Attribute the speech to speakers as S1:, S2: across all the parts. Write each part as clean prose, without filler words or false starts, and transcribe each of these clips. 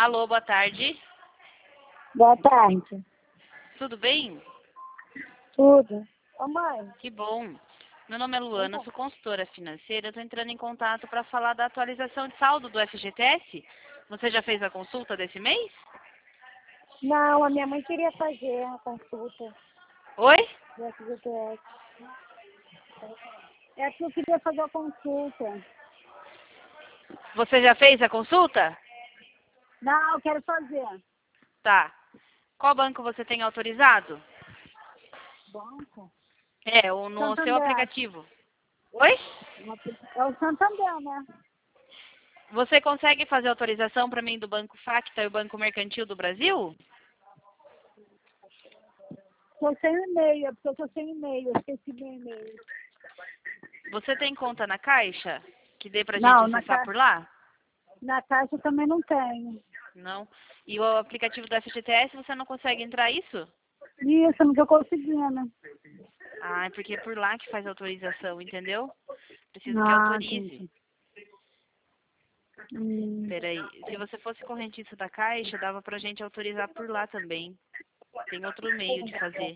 S1: Alô, boa tarde.
S2: Boa tarde.
S1: Tudo bem?
S2: Tudo. Ô, mãe.
S1: Que bom. Meu nome é Luana, sou consultora financeira. Estou entrando em contato para falar da atualização de saldo do FGTS. Você já fez a consulta desse mês?
S2: Não, a minha mãe queria fazer a consulta
S1: Oi?
S2: do FGTS. É que eu queria fazer a consulta.
S1: Você já fez a consulta?
S2: Não, eu quero fazer.
S1: Tá. Qual banco você tem autorizado?
S2: Banco?
S1: É, ou no seu
S2: Santander.
S1: aplicativo. Oi?
S2: É o Santander, né?
S1: Você consegue fazer autorização para mim do Banco Facta e o Banco Mercantil do Brasil?
S2: Tô sem e-mail, é porque eu tô sem e-mail, eu esqueci meu e-mail.
S1: Você tem conta na Caixa? Que dê pra gente
S2: Não,
S1: acessar por lá?
S2: na caixa eu também não tenho.
S1: Não. E o aplicativo do FGTS você não consegue entrar isso?
S2: Isso, não tô conseguindo.
S1: Ah, é porque é por lá que faz autorização, entendeu? Preciso que
S2: Ah,
S1: autorize.
S2: entendi. Hum.
S1: Peraí, se você fosse correntista da Caixa, dava pra gente autorizar por lá também. Tem outro meio de fazer.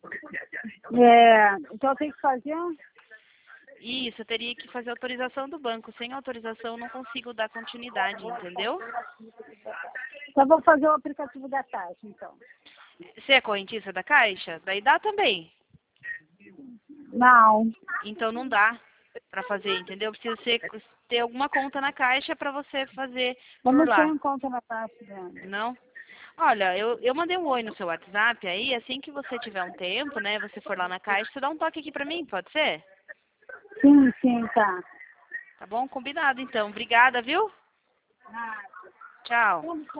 S2: É, então eu tenho que fazer?
S1: Isso, eu teria que fazer autorização do banco. Sem autorização eu não consigo dar continuidade, entendeu?
S2: Então eu vou fazer o aplicativo da caixa, então.
S1: Você é correntista da Caixa? Daí dá também.
S2: Não.
S1: Então não dá pra fazer, entendeu? Precisa ter alguma conta na Caixa pra você fazer
S2: Eu
S1: por
S2: não
S1: lá.
S2: tenho conta na caixa, Dani.
S1: Não? Olha, eu mandei um oi no seu WhatsApp aí, assim que você tiver um tempo, né, você for lá na Caixa, você dá um toque aqui pra mim, pode ser?
S2: Sim, sim, tá.
S1: Tá bom? Combinado então. Obrigada, viu? Tchau.